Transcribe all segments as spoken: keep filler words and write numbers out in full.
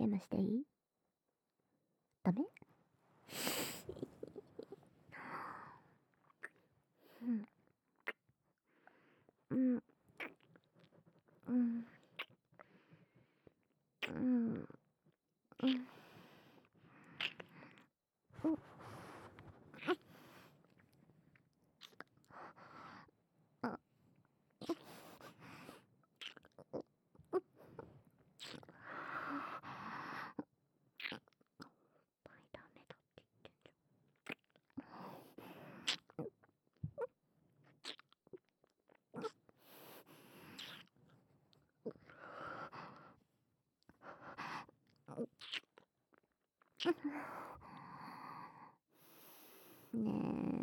ームしていい？ダメ？うん。うん。うん。うん。うん。あ、ダメだって言ってんじゃん。ね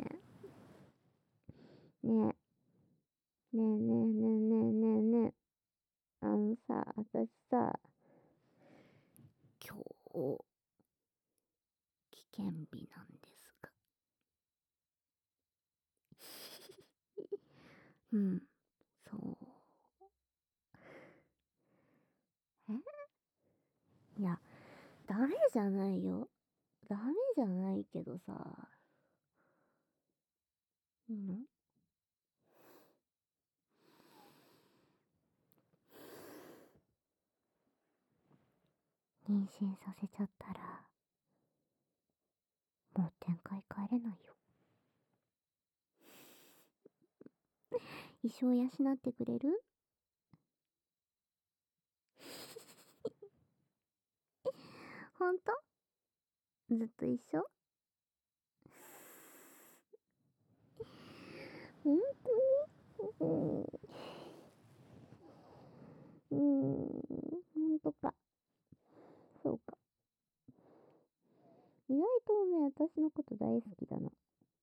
え。ねえ。ねえねえねえねえねえねえ。あのさ、私さ、今日、危険日なんですが。うん、そう。え？いや、ダメじゃないよ。ダメじゃないけどさ。いいの？妊娠させちゃったら、もう展開帰れないよ。一生養ってくれる？ほんと？ずっと一緒？ほんとに？うん。うーん、ほんとか。そうか。意外とね、私のこと大好きだな。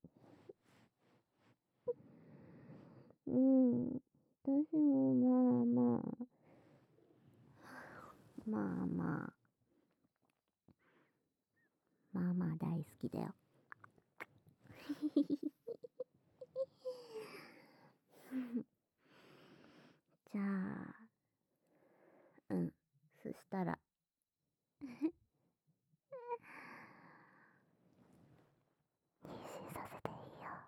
うん。私もまあまあ、まあまあ、まあまあ大好きだよ。じゃあ、うん。そしたら、妊娠させていいよ。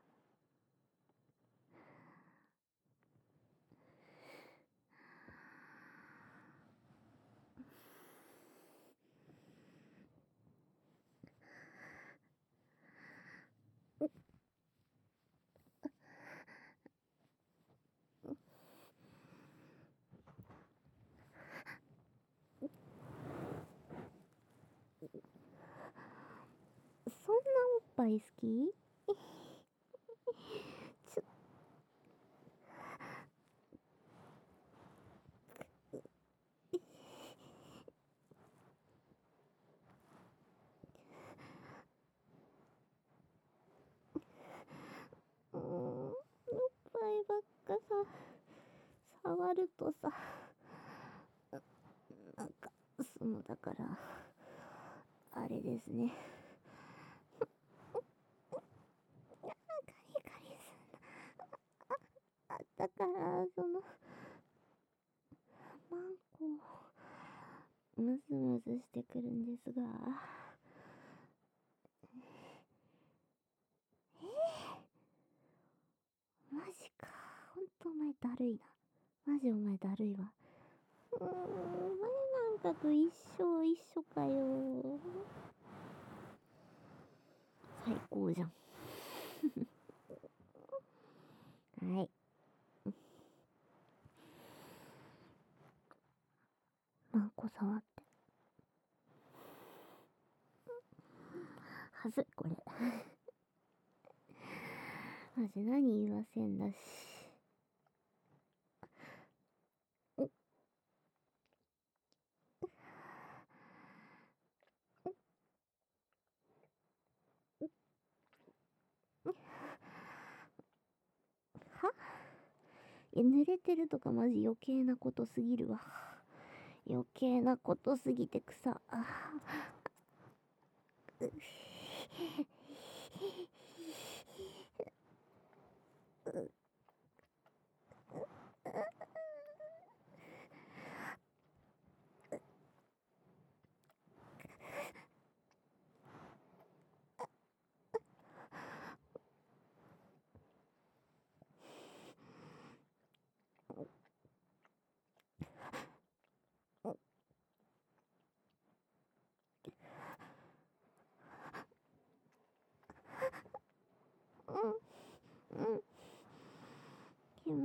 そんなおっぱい好き？ちょ、うーん、おっぱいばっかさ、触るとさ、なんか、その、だから、あれですね。カリカリすんの。あ、だから、その、マンコ、ムズムズしてくるんですが、マジか。ほんとお前だるいな。マジお前だるいわ。うーん、お前なんかと一生一緒かよ。最高じゃん。はい。マンコ触って。はず、これ。マジ何言わせんだし。お、はいや、濡れてるとかマジ余計なことすぎるわ。余計なことすぎて草。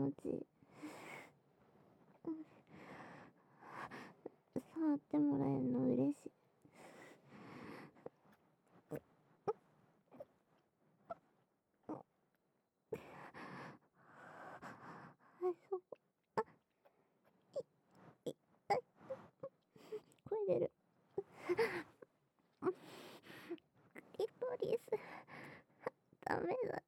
持ちいい。触ってもらえるの嬉しい。はい、そこ。あ、い、い、あ、声出る。クリトリス。ダメだって。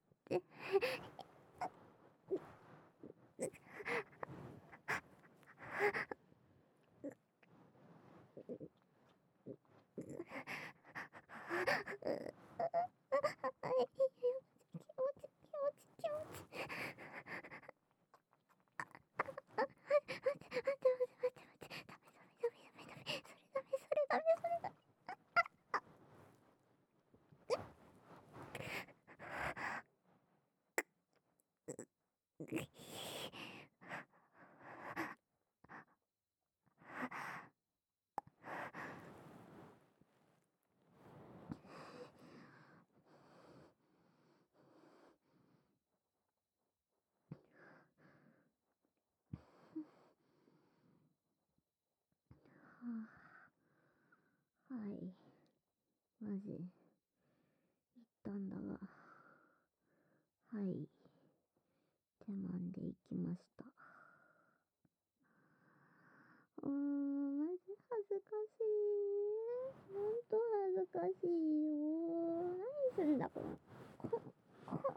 はい。マジ。言ったんだが。はい。手満で行きました。うーん、マジ恥ずかしい。ほんと恥ずかしいよ。何すんだ、この。こ、こ。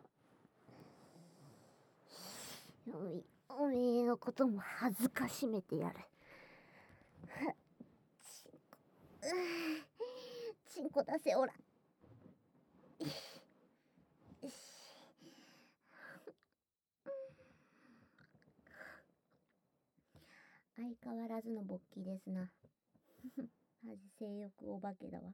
おい、おめえのことも恥ずかしめてやる。チンコ出せ、おら。相変わらずの勃起ですな。マジ性欲お化けだわ。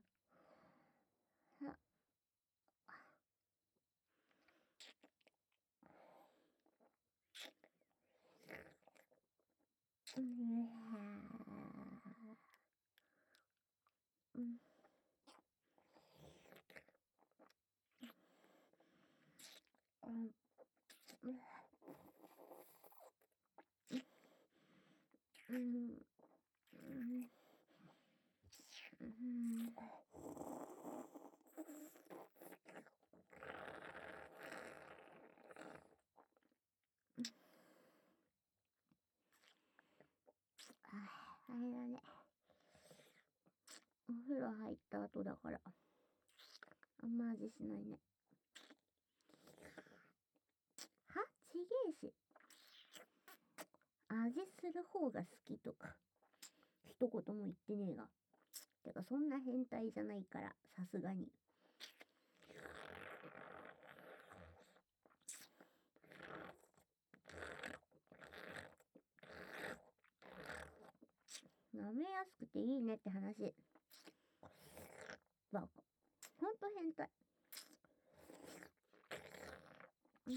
うん。うん。うん。うん。あれだね。お風呂入った後だから、あんま味しないね。は？ちげえし。味する方が好きとか、一言も言ってねえが。てか、そんな変態じゃないから、さすがに。舐めやすくていいねって話。バカ。ほんと変態。うん。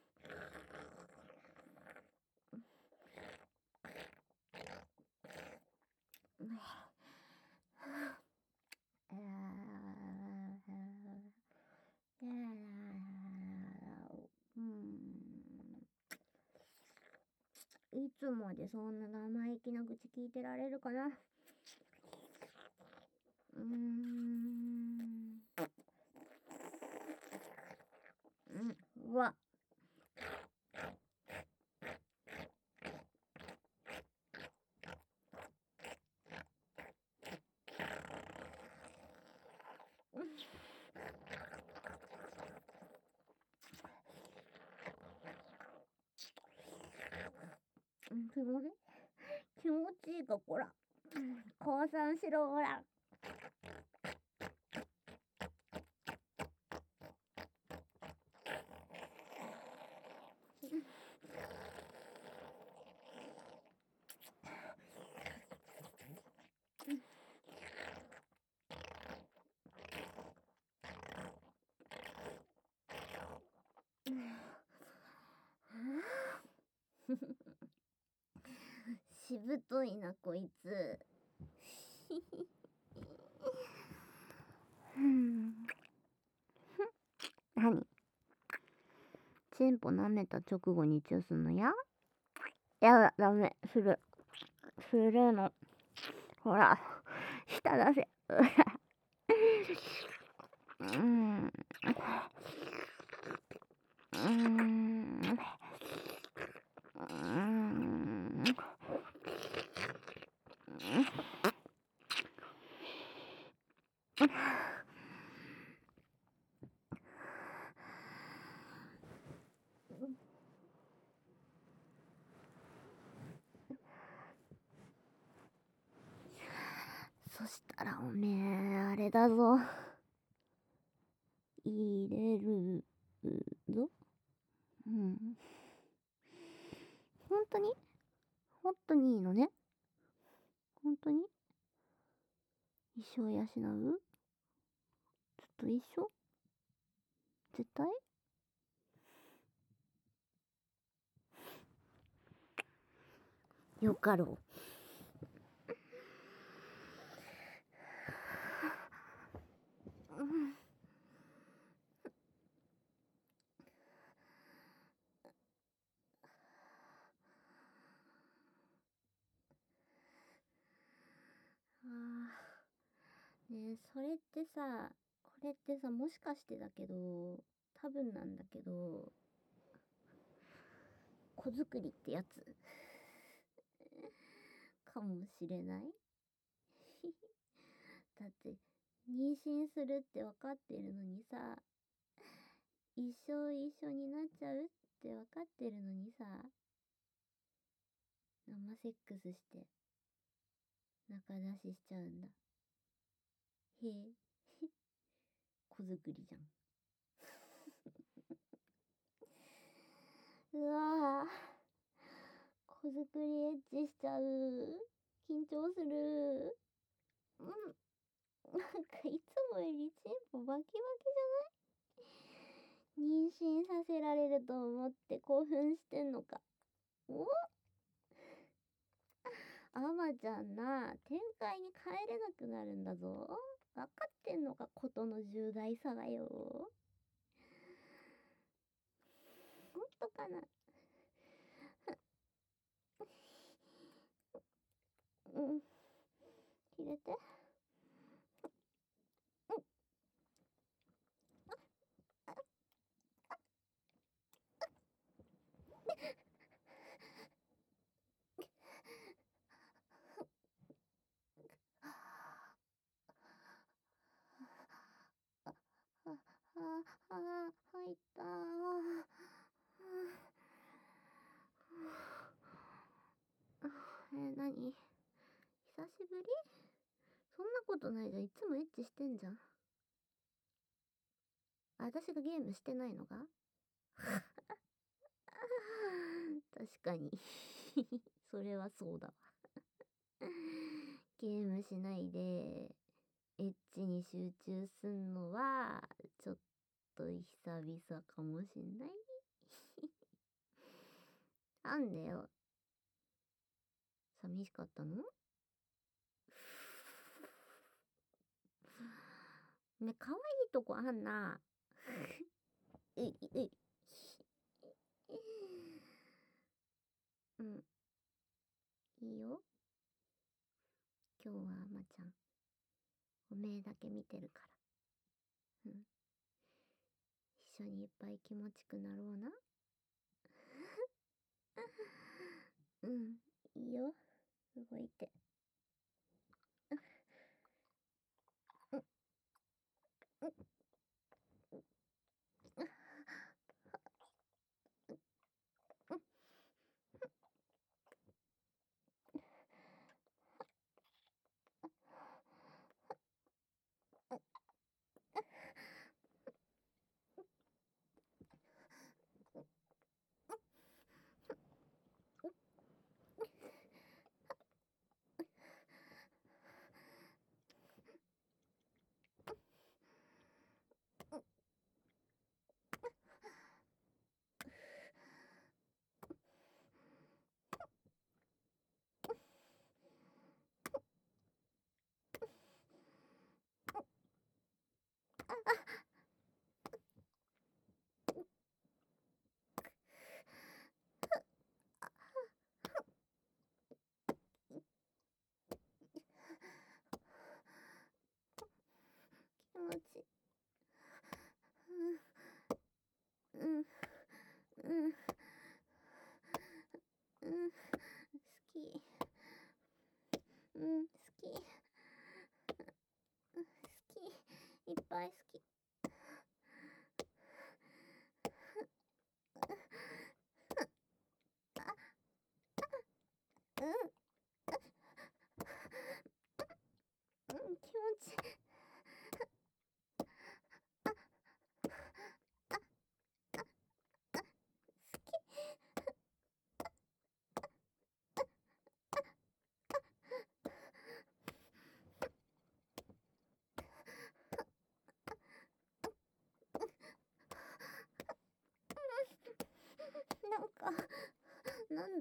いつまでそんな生意気な愚痴聞いてられるかな。うーん。うん、うわ。うん、気持ちいい気持ちいいか、こら。降参しろ、ほら。しぶといな、こいつ。何？チンポ舐めた直後にチューすんのや？ やだ、ダメ。する。するの。ほら、舌出せ。うーん。うーん。うーん。そしたらおめえ、あれだぞ。入れるぞ。うん。本当に本当にいいのね。本当に一生養う？ずっと一緒？絶対？よかろう。うん。あーねえ、それってさ、これってさ、もしかしてだけど、多分なんだけど、子作りってやつかもしれないだって、妊娠するって分かってるのにさ、一生一緒になっちゃうって分かってるのにさ、生セックスして中出ししちゃうんだ。へえ、子作りじゃん。うわぁ、子作りエッチしちゃう。緊張する。うん。なんかいつもよりチンポバキバキじゃない？妊娠させられると思って興奮してんのか。お、アマちゃんな、展開に帰れなくなるんだぞ。分かってんのか、ことの重大さがよ。ほんとかな。うん。入れて。あ、あ、あ、入ったー。え、なに？久しぶり？そんなことないじゃん。いつもエッチしてんじゃん。私がゲームしてないのが確かにそれはそうだわゲームしないで、エッチに集中すんのは、ちょっと久々かもしんないなんでよ。寂しかったの？ね、可愛いとこあんな。うい、うい。うん。いいよ。今日はあまちゃん、おめえだけ見てるから。うん。一緒にいっぱい気持ちくなろうな。うん。いいよ。動いて。うん。うん。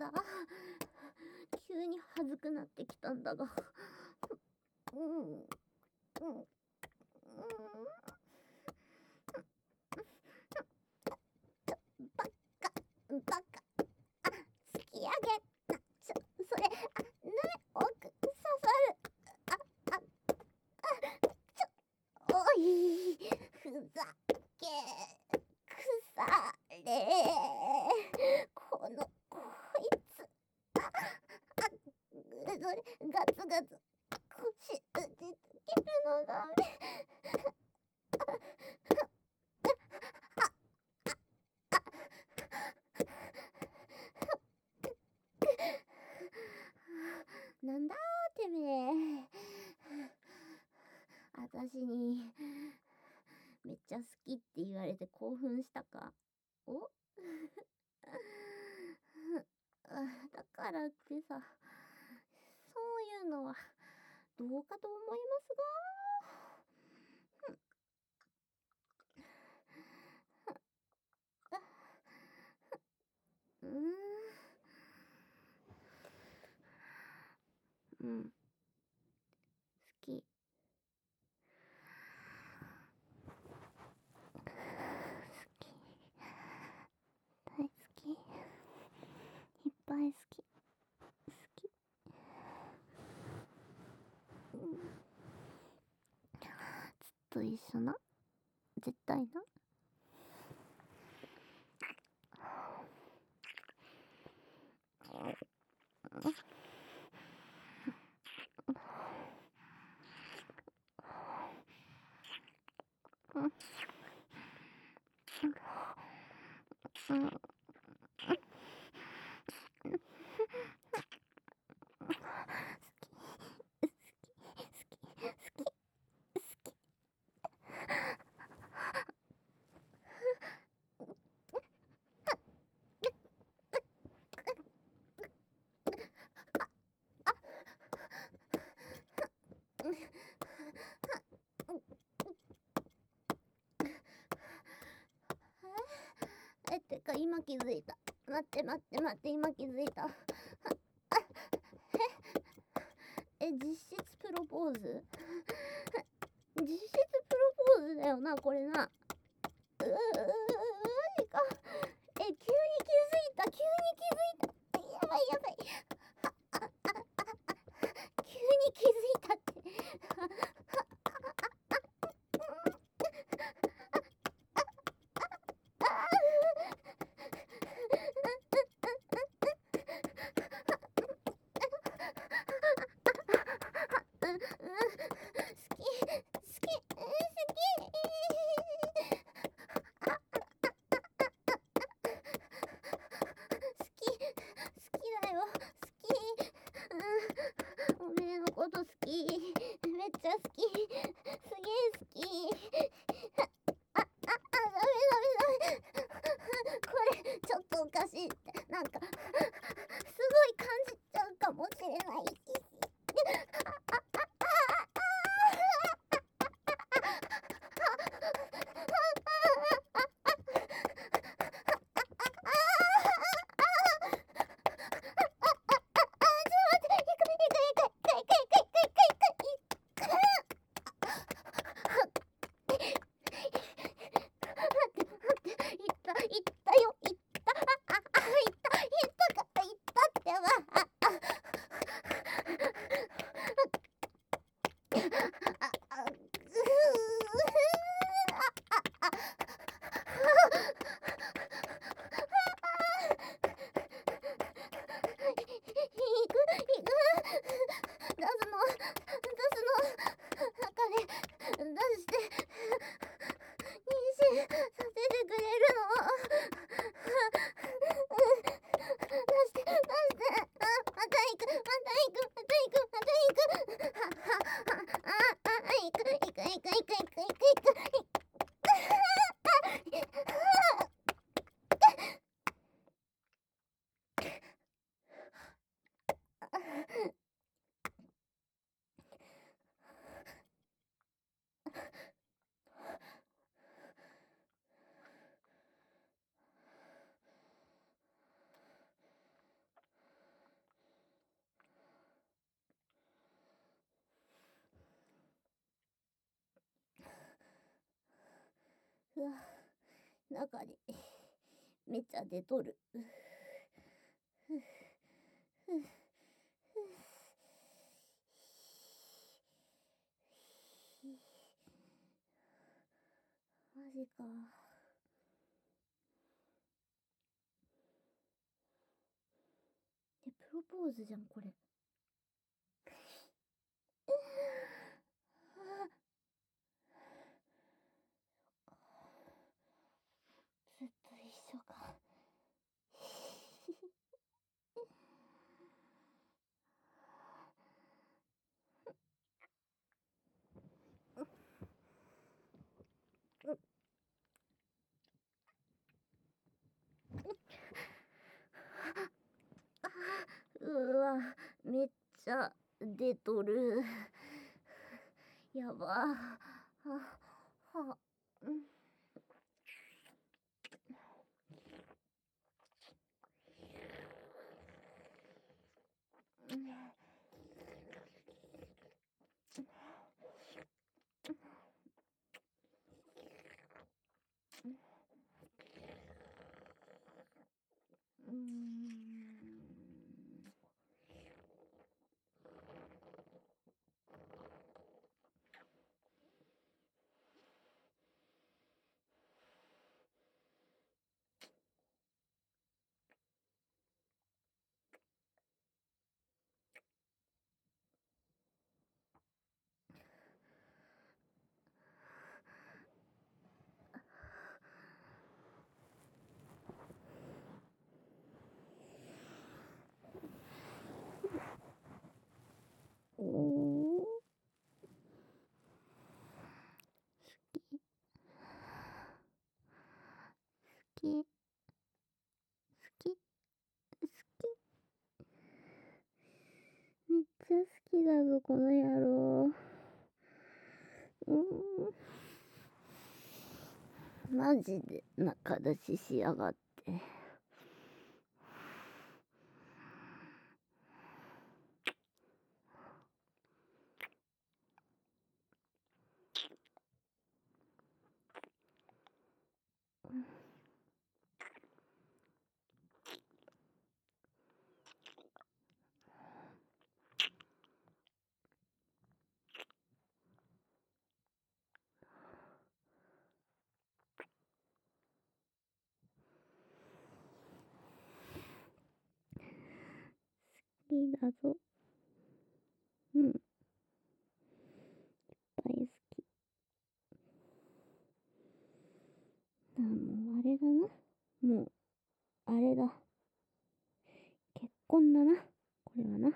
だ。急に恥ずくなってきたんだが。うん。うん。うん。バカ、バカ。あ、突き上げ。な、ちょ、それ、あ、ぬめ、奥、刺さる。あ、あ、あ、ちょ、おい、ふざけ、腐れ。この、こいつ。あ、あ、それ、ガツガツ、腰打ちつけるのダメ。なんだーてめえ。あたしにめっちゃ好きって言われて興奮したか。おだからってさ、そういうのはどうかと思いますが。うーん。うん。好き。大好き。いっぱい好き。好き。うん。ずっと一緒な。絶対な。うん。うん。え、てか今気づいた。待って待って待って、今気づいた。え、実質プロポーズ実質プロポーズだよな、これな。うー、マジか。え、急に気づいた、急に気づいた。やばいやばい。急に気づいたって。好き。めっちゃ好き。すげえ好き。あ、あ、あ、ダメダメダメ。これ、ちょっとおかしいって。なんか、すごい感じちゃうかもしれない。あ、あ、あ、あ、 うわ、中にめっちゃ出とる。マジか。え、プロポーズじゃん、これ。ずっと一緒か。うわ、めっちゃ出とる。やば。は、は、うん。うーん。おー。好き。好き。好き。めっちゃ好きだぞ、この野郎。うーん。マジで仲出ししやがって。好きだぞ。うん。いっぱい好き。あ、もうあれだな。もう、あれだ。結婚だな。これはな。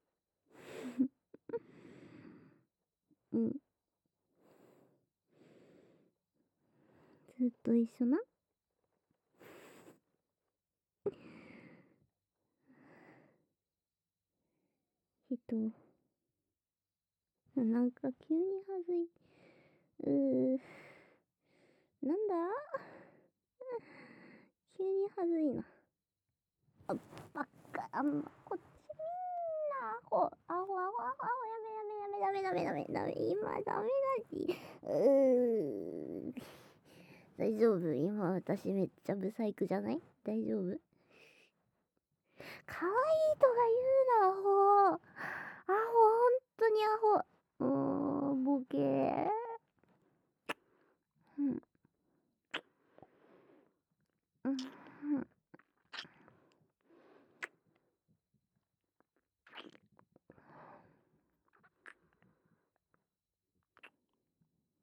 うん。ずっと一緒な。人。なんか急にはずい。うー。なんだ急にはずいな。あ、ばっか、あんま、こっちみんな、アホ、アホ、アホ、アホ、やめやめやめ、ダメダメダメダメ、今ダメだし。うー。大丈夫？今私めっちゃブサイクじゃない？大丈夫？可愛いとか言うな、アホ。アホ、ほんとにアホ。うーん、ボケー。うん。うん。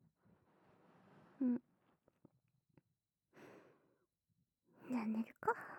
うん。じゃあ寝るか。